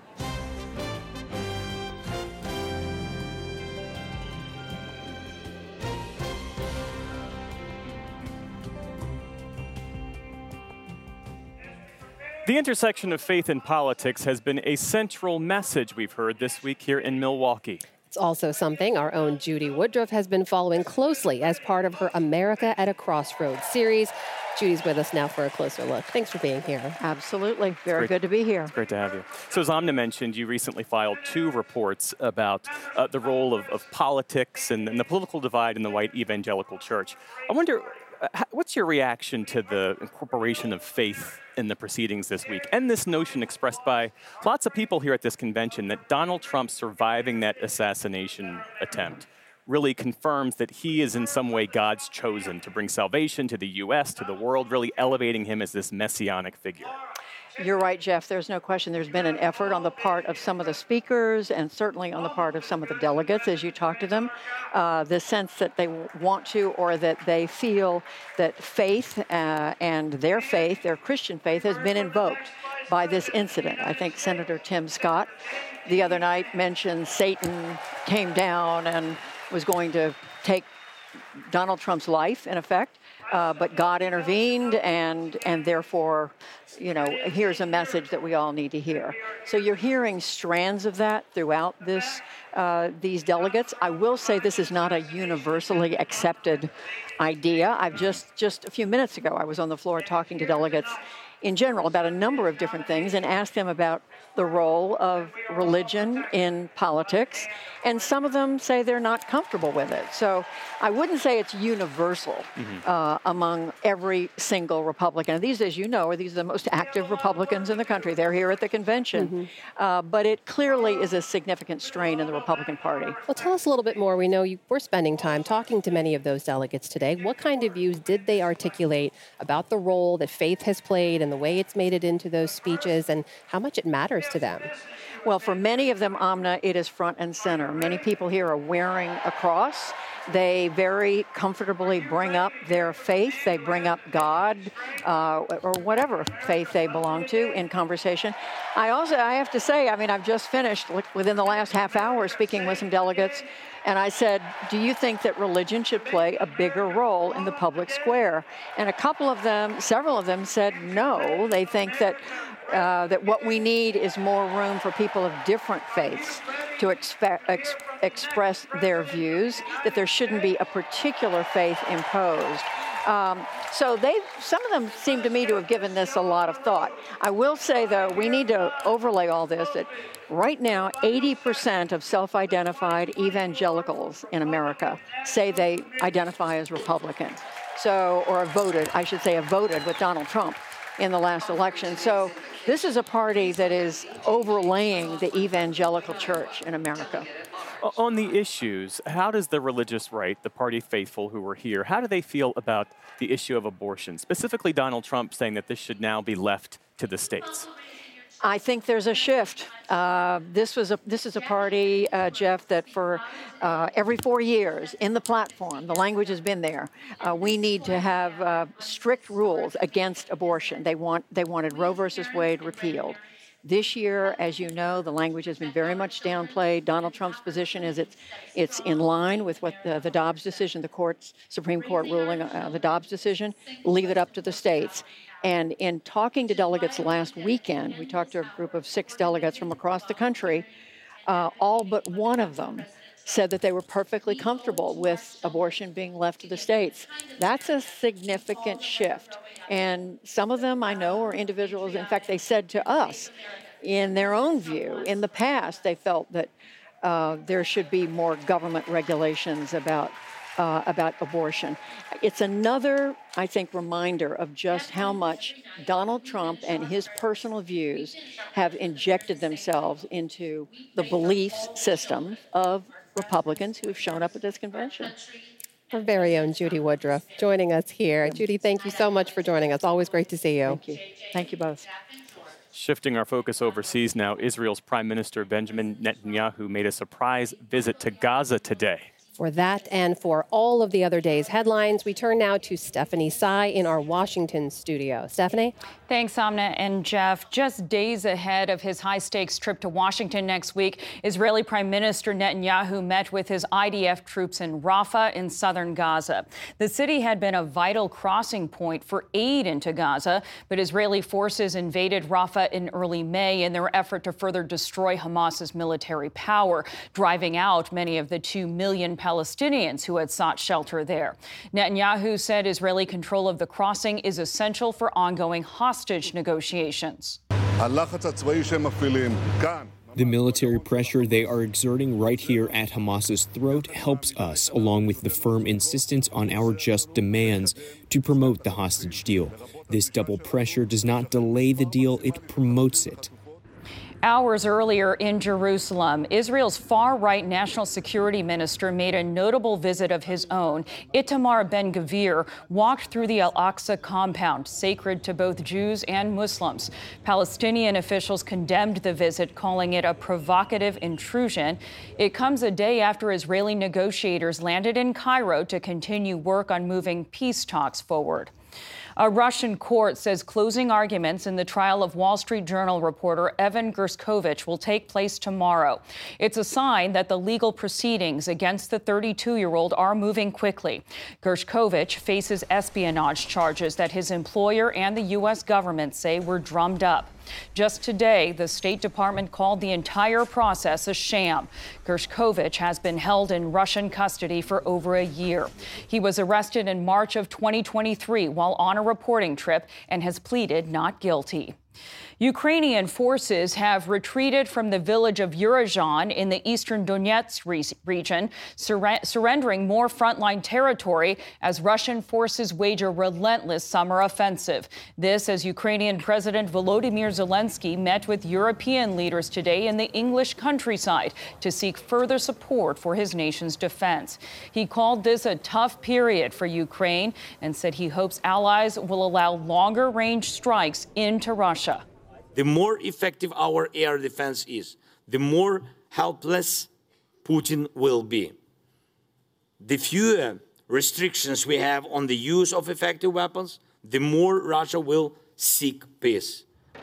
B: The intersection of faith and politics has been a central message we've heard this week here in Milwaukee.
A: It's also something our own Judy Woodruff has been following closely as part of her America at a Crossroads series. Judy's with us now for a closer look. Thanks for being here.
E: Absolutely. Very good to be here.
B: It's great to have you. So as Amna mentioned, you recently filed two reports about uh, the role of, of politics and, and the political divide in the white evangelical church. I wonder, uh, what's your reaction to the incorporation of faith in the proceedings this week, and this notion expressed by lots of people here at this convention that Donald Trump surviving that assassination attempt really confirms that he is in some way God's chosen to bring salvation to the U S, to the world, really elevating him as this messianic figure?
E: You're right, Jeff. There's no question there's been an effort on the part of some of the speakers and certainly on the part of some of the delegates as you talk to them, uh, the sense that they want to or that they feel that faith uh, and their faith, their Christian faith, has been invoked by this incident. I think Senator Tim Scott the other night mentioned Satan came down and was going to take Donald Trump's life, in effect. uh, but God intervened, and and therefore, you know, here's a message that we all need to hear. So you're hearing strands of that throughout this uh, these delegates. I will say this is not a universally accepted idea. I've just just a few minutes ago, I was on the floor talking to delegates in general about a number of different things and asked them about the role of religion in politics, and some of them say they're not comfortable with it. So I wouldn't say it's universal mm-hmm. uh, among every single Republican. And these, as you know, are these are the most active Republicans in the country. They're here at the convention. Mm-hmm. Uh, but it clearly is a significant strain in the Republican Party.
A: Well, tell us a little bit more. We know you were spending time talking to many of those delegates today. What kind of views did they articulate about the role that faith has played and the way it's made it into those speeches, and how much it matters to them?
E: Well, for many of them, Amna, it is front and center. Many people here are wearing a cross. They very comfortably bring up their faith. They bring up God uh, or whatever faith they belong to in conversation. I also, I have to say, I mean, I've just finished within the last half hour speaking with some delegates, and I said, do you think that religion should play a bigger role in the public square? And a couple of them, several of them said no. They think that Uh, that what we need is more room for people of different faiths to expe- ex- express their views, that there shouldn't be a particular faith imposed. Um, so they, some of them seem to me to have given this a lot of thought. I will say, though, we need to overlay all this, that right now, eighty percent of self-identified evangelicals in America say they identify as Republican. So, or have voted, I should say, have voted with Donald Trump in the last election. So this is a party that is overlaying the evangelical church in America.
B: On the issues, how does the religious right, the party faithful who were here, how do they feel about the issue of abortion? Specifically, Donald Trump saying that this should now be left to the states.
E: I think there's a shift. Uh, this was a this is a party, uh, Jeff, that for uh, every four years in the platform, the language has been there. Uh, we need to have uh, strict rules against abortion. They want they wanted Roe versus Wade repealed. This year, as you know, the language has been very much downplayed. Donald Trump's position is it's it's in line with what the, the Dobbs decision, the court's Supreme Court ruling, uh, the Dobbs decision. Leave it up to the states. And in talking to delegates last weekend, we talked to a group of six delegates from across the country. Uh, all but one of them said that they were perfectly comfortable with abortion being left to the states. That's a significant shift. And some of them I know are individuals, in fact, they said to us, in their own view, in the past, they felt that uh, there should be more government regulations about Uh, about abortion. It's another, I think, reminder of just how much Donald Trump and his personal views have injected themselves into the belief system of Republicans who have shown up at this convention.
A: Our very own Judy Woodruff joining us here. Judy, thank you so much for joining us. Always great to see you.
E: Thank you. Thank you both.
B: Shifting our focus overseas now, Israel's Prime Minister Benjamin Netanyahu made a surprise visit to Gaza today.
A: For that and for all of the other day's headlines, we turn now to Stephanie Tsai in our Washington studio. Stephanie?
G: Thanks, Amna and Jeff. Just days ahead of his high-stakes trip to Washington next week, Israeli Prime Minister Netanyahu met with his I D F troops in Rafah in southern Gaza. The city had been a vital crossing point for aid into Gaza, but Israeli forces invaded Rafah in early May in their effort to further destroy Hamas's military power, driving out many of the two million Palestinians who had sought shelter there. Netanyahu said Israeli control of the crossing is essential for ongoing hostage negotiations.
H: The military pressure they are exerting right here at Hamas's throat helps us, along with the firm insistence on our just demands, to promote the hostage deal. This double pressure does not delay the deal, it promotes it.
G: Hours earlier in Jerusalem, Israel's far-right national security minister made a notable visit of his own. Itamar Ben-Gvir walked through the Al-Aqsa compound, sacred to both Jews and Muslims. Palestinian officials condemned the visit, calling it a provocative intrusion. It comes a day after Israeli negotiators landed in Cairo to continue work on moving peace talks forward. A Russian court says closing arguments in the trial of Wall Street Journal reporter Evan Gershkovich will take place tomorrow. It's a sign that the legal proceedings against the thirty-two-year-old are moving quickly. Gershkovich faces espionage charges that his employer and the U S government say were drummed up. Just today, the State Department called the entire process a sham. Gershkovich has been held in Russian custody for over a year. He was arrested in March of twenty twenty-three while on a reporting trip and has pleaded not guilty. Ukrainian forces have retreated from the village of Uruzhan in the eastern Donetsk re- region, sur- surrendering more frontline territory as Russian forces wage a relentless summer offensive. This as Ukrainian President Volodymyr Zelensky met with European leaders today in the English countryside to seek further support for his nation's defense. He called this a tough period for Ukraine and said he hopes allies will allow longer-range strikes into Russia.
I: The more effective our air defense is, the more helpless Putin will be. The fewer restrictions we have on the use of effective weapons, the more Russia will seek peace.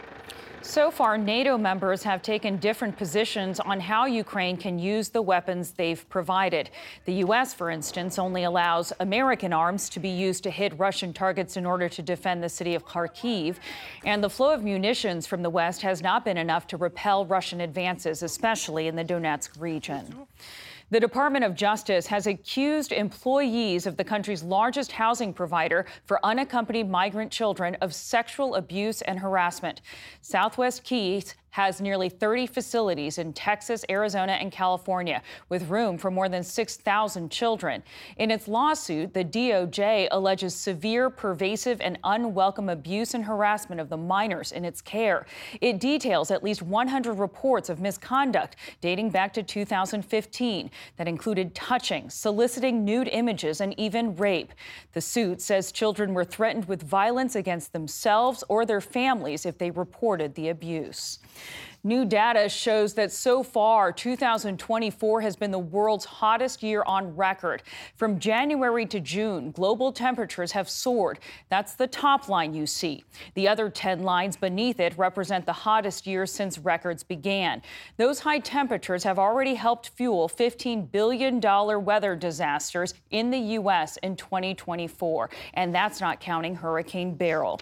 G: So far, NATO members have taken different positions on how Ukraine can use the weapons they've provided. The U S, for instance, only allows American arms to be used to hit Russian targets in order to defend the city of Kharkiv. And the flow of munitions from the West has not been enough to repel Russian advances, especially in the Donetsk region. The Department of Justice has accused employees of the country's largest housing provider for unaccompanied migrant children of sexual abuse and harassment. Southwest Keys has nearly thirty facilities in Texas, Arizona, and California, with room for more than six thousand children. In its lawsuit, the D O J alleges severe, pervasive, and unwelcome abuse and harassment of the minors in its care. It details at least one hundred reports of misconduct dating back to two thousand fifteen that included touching, soliciting nude images, and even rape. The suit says children were threatened with violence against themselves or their families if they reported the abuse. New data shows that so far, two thousand twenty-four has been the world's hottest year on record. From January to June, global temperatures have soared. That's the top line you see. The other ten lines beneath it represent the hottest year since records began. Those high temperatures have already helped fuel fifteen billion dollars weather disasters in the U S in twenty twenty-four. And that's not counting Hurricane Beryl.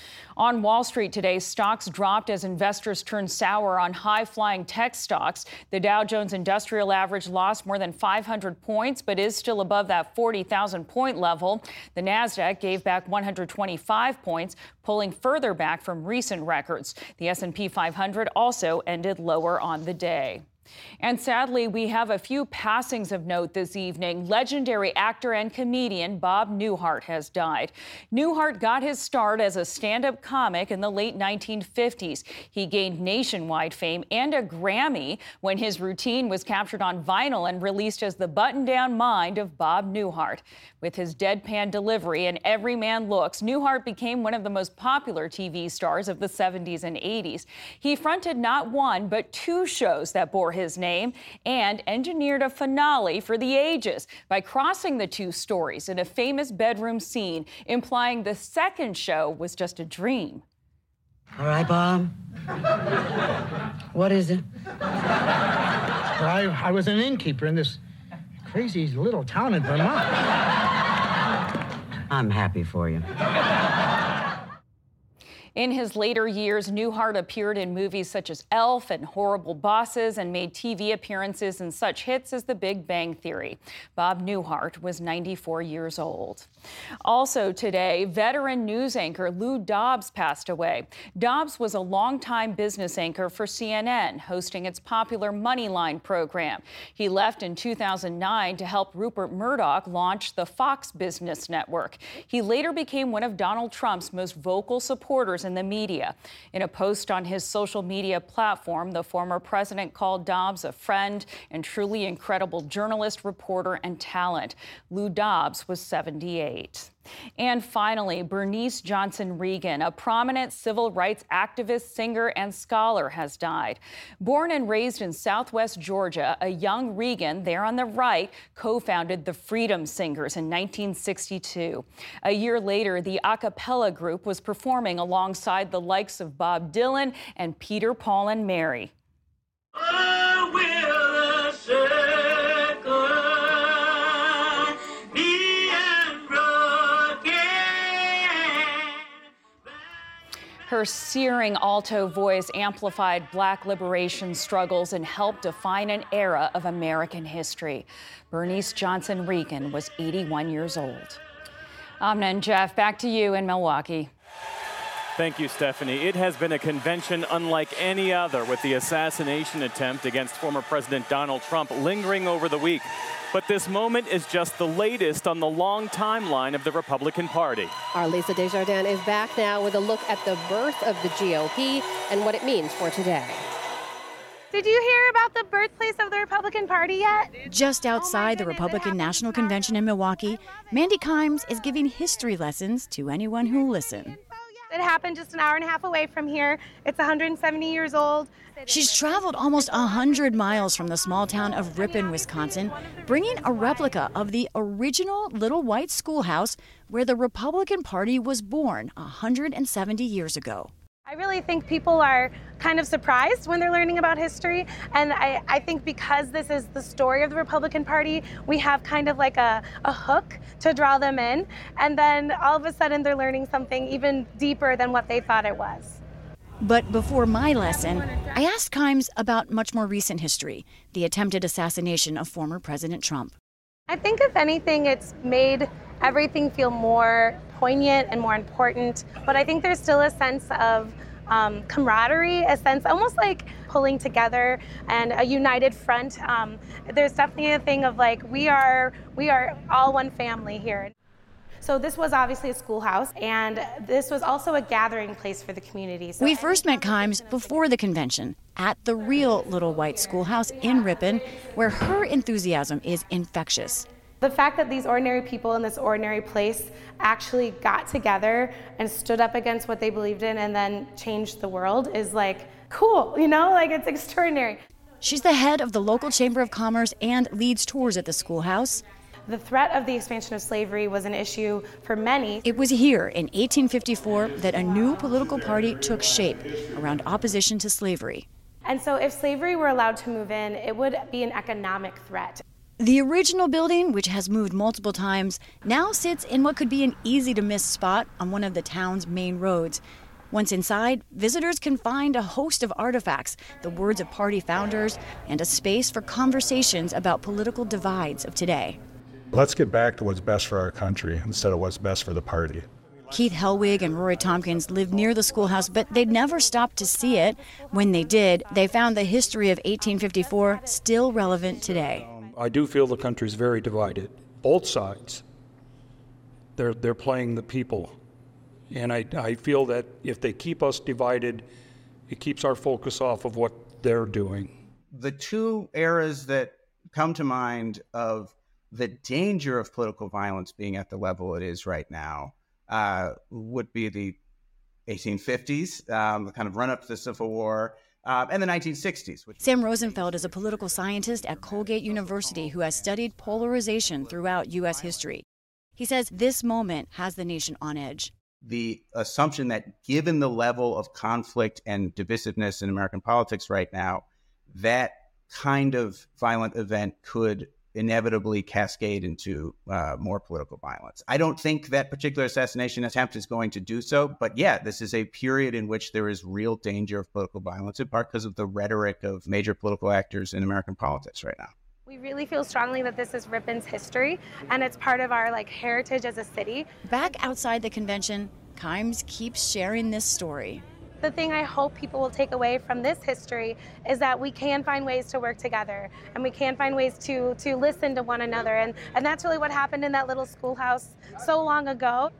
G: On Wall Street today, stocks dropped as investors turned sour on high-flying tech stocks. The Dow Jones Industrial Average lost more than five hundred points, but is still above that forty thousand point level. The Nasdaq gave back one hundred twenty-five points, pulling further back from recent records. The S and P five hundred also ended lower on the day. And sadly, we have a few passings of note this evening. Legendary actor and comedian Bob Newhart has died. Newhart got his start as a stand-up comic in the late nineteen fifties. He gained nationwide fame and a Grammy when his routine was captured on vinyl and released as The Button-Down Mind of Bob Newhart. With his deadpan delivery and everyman looks, Newhart became one of the most popular T V stars of the seventies and eighties. He fronted not one, but two shows that bore his name and engineered a finale for the ages by crossing the two stories in a famous bedroom scene, implying the second show was just a dream.
J: All right, Bob. What is it?
W: I, I was an innkeeper in this crazy little town in Vermont.
J: I'm happy for you.
G: In his later years, Newhart appeared in movies such as Elf and Horrible Bosses and made T V appearances in such hits as The Big Bang Theory. Bob Newhart was ninety-four years old. Also today, veteran news anchor Lou Dobbs passed away. Dobbs was a longtime business anchor for C N N, hosting its popular Moneyline program. He left in two thousand nine to help Rupert Murdoch launch the Fox Business Network. He later became one of Donald Trump's most vocal supporters in the media. In a post on his social media platform, the former president called Dobbs a friend and truly incredible journalist, reporter, and talent. Lou Dobbs was seventy-eight. And finally, Bernice Johnson Reagan, a prominent civil rights activist, singer, and scholar, has died. Born and raised in Southwest Georgia, a young Reagan, there on the right, co-founded the Freedom Singers in nineteen sixty-two. A year later, the a cappella group was performing alongside the likes of Bob Dylan and Peter, Paul, and Mary.
C: Oh, will the circle be unbroken?
G: Her searing alto voice amplified Black liberation struggles and helped define an era of American history. Bernice Johnson Reagan was eighty-one years old. Amna and Jeff, back to you in Milwaukee.
B: Thank you, Stephanie. It has been a convention unlike any other, with the assassination attempt against former President Donald Trump lingering over the week. But this moment is just the latest on the long timeline of the Republican Party.
A: Our Lisa Desjardins is back now with a look at the birth of the G O P and what it means for today.
K: Did you hear about the birthplace of the Republican Party yet?
F: Just outside the Republican National Convention in Milwaukee, Mandy Kimes is giving history lessons to anyone who'll listen.
K: It happened just an hour and a half away from here. It's one hundred seventy years old.
F: She's traveled almost one hundred miles from the small town of Ripon, Wisconsin, bringing a replica of the original little white schoolhouse where the Republican Party was born one hundred seventy years ago.
K: I really think people are kind of surprised when they're learning about history. And I, I think because this is the story of the Republican Party, we have kind of like a, a hook to draw them in. And then all of a sudden they're learning something even deeper than what they thought it was.
F: But before my lesson, I asked Kimes about much more recent history, the attempted assassination of former President Trump.
K: I think if anything, it's made everything feel more poignant and more important. But I think there's still a sense of um, camaraderie, a sense almost like pulling together and a united front. Um, there's definitely a thing of like, we are, we are all one family here. So this was obviously a schoolhouse, and this was also a gathering place for the community. So
F: we first met Kimes before the convention at the real Little White Schoolhouse in Ripon, where her enthusiasm is infectious.
K: The fact that these ordinary people in this ordinary place actually got together and stood up against what they believed in and then changed the world is like cool, you know, like it's extraordinary.
F: She's the head of the local Chamber of Commerce and leads tours at the schoolhouse.
K: The threat of the expansion of slavery was an issue for many.
F: It was here in eighteen fifty-four that a new political party took shape around opposition to slavery.
K: And so if slavery were allowed to move in, it would be an economic threat.
F: The original building, which has moved multiple times, now sits in what could be an easy-to-miss spot on one of the town's main roads. Once inside, visitors can find a host of artifacts, the words of party founders, and a space for conversations about political divides of today.
L: Let's get back to what's best for our country instead of what's best for the party.
F: Keith Hellwig and Rory Tompkins lived near the schoolhouse, but they'd never stopped to see it. When they did, they found the history of eighteen fifty-four still relevant today.
M: I do feel the country's very divided. Both sides. They're, they're playing the people. And I, I feel that if they keep us divided, it keeps our focus off of what they're doing.
X: The two eras that come to mind of the danger of political violence being at the level it is right now uh, would be the eighteen fifties, um, the kind of run-up to the Civil War, Uh, and the nineteen sixties. Which
F: Sam Rosenfeld is a political scientist at Colgate University who has studied polarization throughout U S history. He says this moment has the nation on edge.
X: The assumption that given the level of conflict and divisiveness in American politics right now, that kind of violent event could inevitably cascade into uh, more political violence. I don't think that particular assassination attempt is going to do so, but yeah, this is a period in which there is real danger of political violence, in part because of the rhetoric of major political actors in American politics right now.
K: We really feel strongly that this is Ripon's history, and it's part of our like heritage as a city.
F: Back outside the convention, Kimes keeps sharing this story.
K: The thing I hope people will take away from this history is that we can find ways to work together, and we can find ways to to listen to one another, and, and that's really what happened in that little schoolhouse so long ago.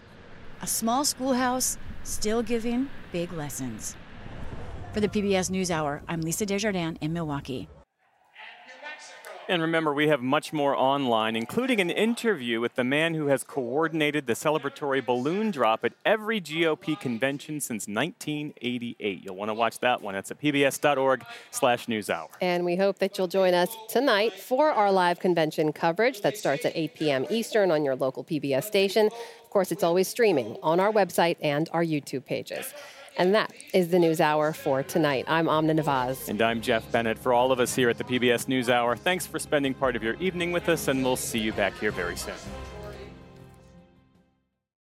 F: A small schoolhouse still giving big lessons. For the P B S NewsHour, I'm Lisa Desjardins in Milwaukee.
B: And remember, we have much more online, including an interview with the man who has coordinated the celebratory balloon drop at every G O P convention since nineteen eighty-eight. You'll want to watch that one. That's at pbs.org slash newshour.
A: And we hope that you'll join us tonight for our live convention coverage that starts at eight p.m. Eastern on your local P B S station. Of course, it's always streaming on our website and our YouTube pages. And that is the News Hour for tonight. I'm Amna Nawaz.
B: And I'm Jeff Bennett. For all of us here at the P B S NewsHour, thanks for spending part of your evening with us, and we'll see you back here very soon.